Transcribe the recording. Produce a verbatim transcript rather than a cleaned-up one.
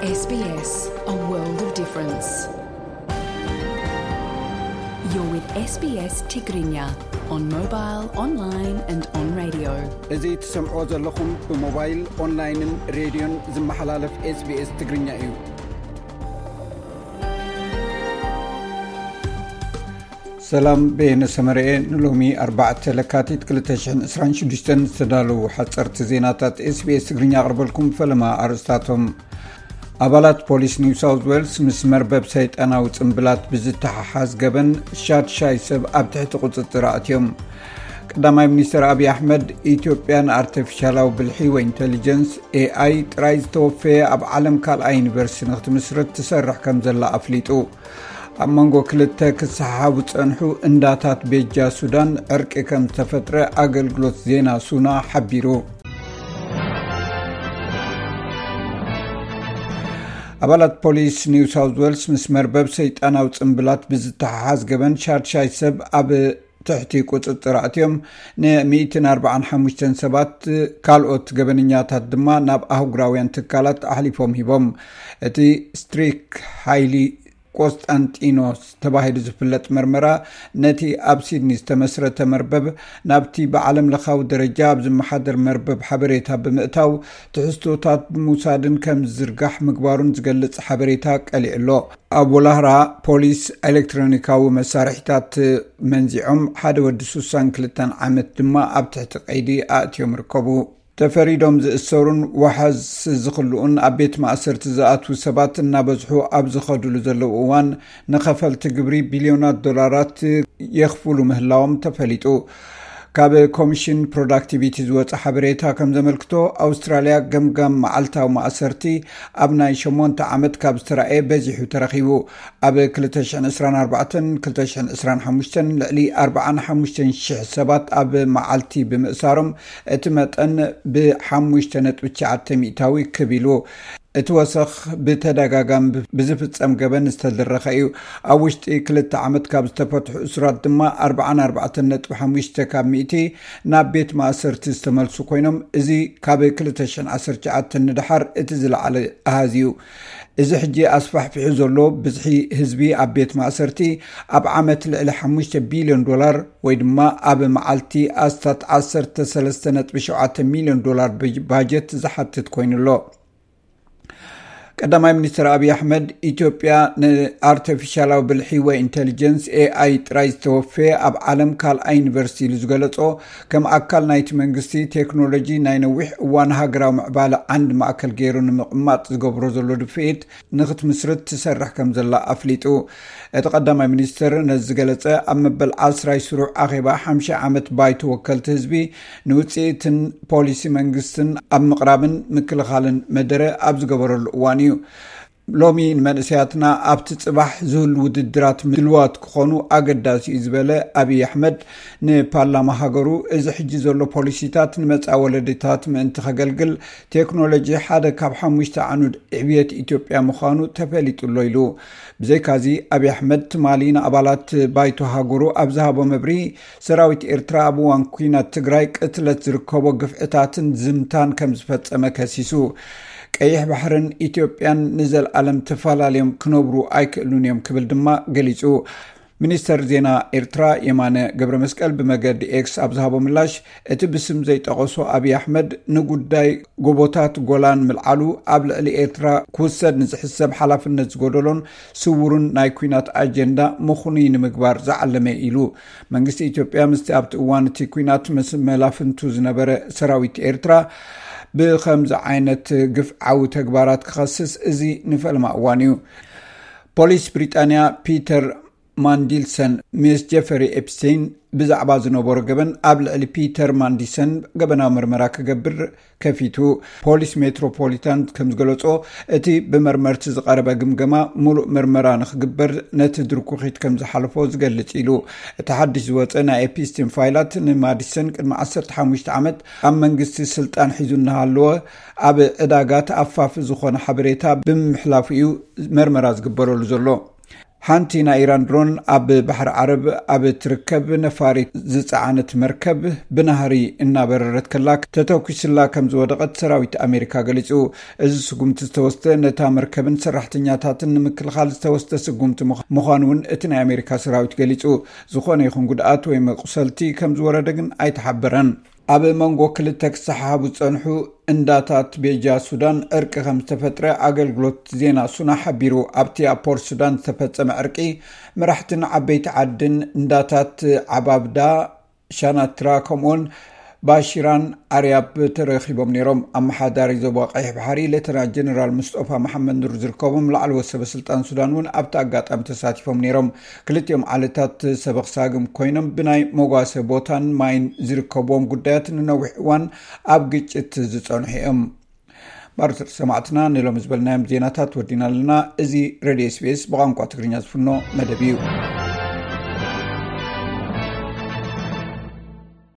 S B S, a world of difference. You're with S B S Tigrinya on mobile, online and on radio. እዚህ ትሰምዑ ዘለኹም ብሞባይል ኦንላይንን ሬድዮን ዝመሓላለፍ S B S ትግርኛ እዩ። ሰላም በየነሰመርኤ ንሎሚ ኣርባዕተ ለካቲት ክልተ ሺሕ ዕስራን ሽዱሽተ ዝተዳለዉ ሓፀርቲ ዜናታት S B S ትግርኛ ኣቕርበልኩም ፈለማ ኣርስታቶም ኣባላት ፖሊስ ኒው ሳውዝ ዌልስ ምስ መርበብ ሰይጣናዊ ጽምብላት ብዝተሓሓዝ ገበን ሻድሻይ ሰብ ኣብ ትሕቲ ቁፅጥር ኣትዮም። ቀዳማይ ሚኒስትር አብይ አሕመድ ኢትዮጵያን አርቲፊሻላዊ ብልሒ ወይ ኢንተሊጀንስ ኤ አይ ጥራይ ዝተወፈየ ኣብ ዓለም ካልኣይ ዩኒቨርሲቲ ንኽትምስረት ትሰርሕ ከም ዘላ ኣፍሊጡ። ኣብ መንጎ ክልተ ክሰሓሓቡ ፀንሑ እንዳታት ቤጃ ሱዳን ዕርቂ ከም ዝተፈጥረ ኣገልግሎት ዜና ሱና ሓቢሩ። ኣባላት ፖሊስ ኒው ሳውዝ ዌልስ ምስ መርበብ ሰይጣናዊ ጽምብላት ብዝተሓሓዝ ገበን ሻድሻይ ሰብ ኣብ ትሕቲ ቁፅጥር ኣትዮም ን145 ሰባት ካልኦት ገበነኛታት ድማ ናብ ኣህጉራውያን ትካላት ኣሕሊፎም ሂቦም። እቲ ስትሪክ ሃይሊ ቆስጣንጢኖስ ተባሂሉ ዝፍለጥ መርመራ ነቲ ኣብ ሲድኒ ዝተመስረተ መርበብ ናብቲ ብዓለም ለኻዊ ደረጃ ኣብ ዝመሓደር መርበብ ሓበሬታ ብምእታው ትሕዝቶታት ብምውሳድን ከም ዝርጋሕ ምግባሩን ዝገልጽ ሓበሬታ ቀሊዕሎ። ኣብ ወላህራ ፖሊስ ኤሌክትሮኒካዊ መሳርሒታት መንዚዖም ሓደ ወዲ ስሳን ክልተ ዓመት ድማ ኣብ ትሕቲ ቀይዲ ኣእትዮም ርከቡ። ተፈሪዶም ዝእሰሩን ወሓዝ ዝኽልኡን ኣብ ቤት ማእሰርቲ ዝኣትዉ ሰባት እናበዝሑ ኣብ ዝኸድሉ ዘለዉ እዋን ንኸፈልቲ ግብሪ ቢልዮናት ዶላራት የኽፍሉ ምህላዎም ተፈሊጡ። ካብ ኮሚሽን ፕሮዳክቲቪቲ ዝወፀ ሓበሬታ ከም ዘመልክቶ ኣውስትራልያ ገምጋም መዓልታዊ ማእሰርቲ ኣብ ናይ ሸሞንተ ዓመት ካብ ዝተረኣየ በዚሑ ተረኺቡ። ኣብ ክልተ ሺሕ ዕስራን ኣርባዕተን ክልተ ሺሕ ዕስራን ሓሙሽተን ልዕሊ ኣርባዓን ሓሙሽተን ሽሕ ሰባት ኣብ መዓልቲ ብምእሳሮም እቲ መጠን ብሓሙሽተ ነጥቢ ትሽዓተ ሚእታዊ ክቢሉ። እቲ ወሰኽ ብተደጋጋም ብዝፍጸም ገበን ዝተደረኸ እዩ። ኣብ ውሽጢ ክልተ ዓመት ካብ ዝተፈትሑ እስራት ድማ ኣርባዓን ኣርባዕተን ነጥቢ ሓሙሽተ ካብ ሚእቲ ናብ ቤት ማእሰርቲ ዝተመልሱ ኮይኖም እዚ ካብ ክልተ ሺሕ ዓሰርተ ትሽዓተ ንድሓር እቲ ዝለዓለ ኣሃዝ እዩ። እዚ ሕጂ ኣስፋሕፊሑ ዘሎ ብዝሒ ህዝቢ ኣብ ቤት ማእሰርቲ ኣብ ዓመት ልዕሊ ሓሙሽተ ቢልዮን ዶላር ወይ ድማ ኣብ መዓልቲ ኣስታት ዓሰርተ ሰለስተ ነጥቢ ሸውዓተ ሚልዮን ዶላር ባጀት ዝሓትት ኮይኑሎ። ቀዳማይ ሚኒስትር አብይ አሕመድ ኢትዮጵያ ንአርቲፊሻላዊ ብልሒ ወይ ኢንተሊጀንስ ኤ አይ ጥራይ ዝተወፈየ ኣብ ዓለም ካልኣይ ዩኒቨርሲቲ ኢሉ ዝገለጾ ከም ኣካል ናይቲ መንግስቲ ቴክኖሎጂ ናይ ነዊሕ እዋን ሃገራዊ ምዕባለ ዓንዲ ማእከል ገይሩ ንምቕማጥ ዝገብሮ ዘሎ ድፍኢት ንኽትምስርት ትሰርሕ ከም ዘላ ኣፍሊጡ። እቲ ቀዳማይ ሚኒስትር ነዚ ዝገለጸ ኣብ መበል ዓስራይ ስሩዕ ኣኼባ ሓምሳ ዓመት ባይቶ ወከልቲ ህዝቢ ንውፅኢትን ፖሊሲ መንግስትን ኣብ ምቕራብን ምክልኻልን መደረ ኣብ ዝገበረሉ እዋን እዩ። ሎሚ ንመንእሰያትና ኣብቲ ጽባሕ ዝህሉ ውድድራት ምድልዋት ክኾኑ ኣገዳሲ እዩ ዝበለ አብይ አሕመድ ንፓርላማ ሃገሩ እዚ ሕጂ ዘሎ ፖሊሲታት ንመጻ ወለድታት ምእንቲ ከገልግል ቴክኖሎጂ ሓደ ካብ ሓሙሽተ ዓኑድ ዕብየት ኢትዮጵያ ምዃኑ ተፈሊጡሎ ኢሉ። ብዘይካዚ አብይ አሕመድ ትማሊ ንኣባላት ባይቶ ሃገሩ ኣብ ዝሃቦ መብሪ ሰራዊት ኤርትራ ኣብ እዋን ኩናት ትግራይ ቅትለት ዝርከቦ ግፍዕታትን ዝምታን ከም ዝፈጸመ ከሲሱ። ቀይሕ ባሕርን ኢትዮጵያን ንዘለዓለም ተፈላለዮም ክነብሩ ኣይክእሉን እዮም ክብል ድማ ገሊጹ። ሚኒስተር ዜና ኤርትራ የማነ ገብረ መስቀል ብመገዲ ኤክስ ኣብ ዝሃቦ ምላሽ እቲ ብስም ዘይጠቐሶ አብይ አሕመድ ንጉዳይ ጎቦታት ጎላን ምልዓሉ ኣብ ልዕሊ ኤርትራ ክውሰድ ንዝሕሰብ ሓላፍነት ዝጎደሎን ስውሩን ናይ ኩናት ኣጀንዳ ምኹኒ ንምግባር ዝዓለመ ኢሉ። መንግስቲ ኢትዮጵያ ምስቲ ኣብቲ እዋን እቲ ኩናት መላፍንቱ ዝነበረ ሰራዊት ኤርትራ ብኸምዚ ዓይነት ግፍዓዊ ተግባራት ክኸስስ እዚ ንፈልማ እዋን እዩ። ፖሊስ ብሪጣንያ ፒተር ማንዲልሰን ምስ ጀፈሪ ኤፕስቴን ብዛዕባ ዝነበሮ ገበን ኣብ ልዕሊ ፒተር ማንዲልሰን ገበናዊ ምርመራ ክገብር ከፊቱ። ፖሊስ ሜትሮፖሊታን ከም ዝገለጾ እቲ ብመርመርቲ ዝቐረበ ግምገማ ሙሉእ ምርመራ ንክግበር ነቲ ድርኩኺት ከም ዝሓልፎ ዝገልጽ ኢሉ። እቲ ሓድሽ ዝወፀ ናይ ኤፕስቴን ፋይላት ንማዲሰን ቅድሚ ዓሰርተ ሓሙሽተ ዓመት ኣብ መንግስቲ ስልጣን ሒዙ እናሃለወ ኣብ ዕዳጋ ተኣፋፊ ዝኾነ ሓበሬታ ብምሕላፉ እዩ መርመራ ዝግበረሉ ዘሎ። ሓንቲ ናይ ኢራን ድሮን ኣብ ባሕሪ ዓረብ ኣብ ትርከብ ነፋሪት ዝፀዓነት መርከብ ብናህሪ እናበረረት ከላ ተተኩስላ ከም ዝወደቀት ሰራዊት ኣሜሪካ ገሊጹ እዚ ስጉምቲ ዝተወስተ ነታ መርከብን ሰራሕተኛታትን ንምክልኻል ዝተወስተ ስጉምቲ ምዃኑን እቲ ናይ ኣሜሪካ ሰራዊት ገሊጹ ዝኾነ ይኹን ጉድኣት ወይ መቁሰልቲ ከም ዝወረደ ግን ኣይተሓበረን ኣብ መንጎ ክልተ ክሰሓቡ ፀንሑ እንዳታት ቤጃ ሱዳን ዕርቂ ከም ዝተፈጥረ ኣገልግሎት ዜና ሱና ሓቢሩ ኣብቲ ኣፖርት ሱዳን ዝተፈጸመ ዕርቂ መራሕትን ዓበይቲ ዓድን እንዳታት ዓባብዳ ሻናትራ ከምኡን ባሽራን ኣርያብ ተረኺቦም ነይሮም ኣመሓዳሪ ዞባ ቀይሕ ባሕሪ ሌተናንት ጀነራል ሙስጠፋ መሐመድ ኑር ዝርከቦም ላዕለወ ሰበስልጣን ሱዳን እውን ኣብቲ ኣጋጣሚ ተሳቲፎም ነይሮም ክልቲኦም ዓለታት ሰበክሳግም ኮይኖም ብናይ መጓሰ ቦታን ማይን ዝርከቦም ጉዳያት ንነዊሕ እዋን ኣብ ግጭት ዝጸንሑ እዮም ባርተር ሰማዕትና ንሎም ዝበልናዮም ዜናታት ወዲና ኣለና እዚ ሬድዮ ኤስ ቢ ኤስ ብቋንቋ ትግርኛ ዝፍኖ መደብ እዩ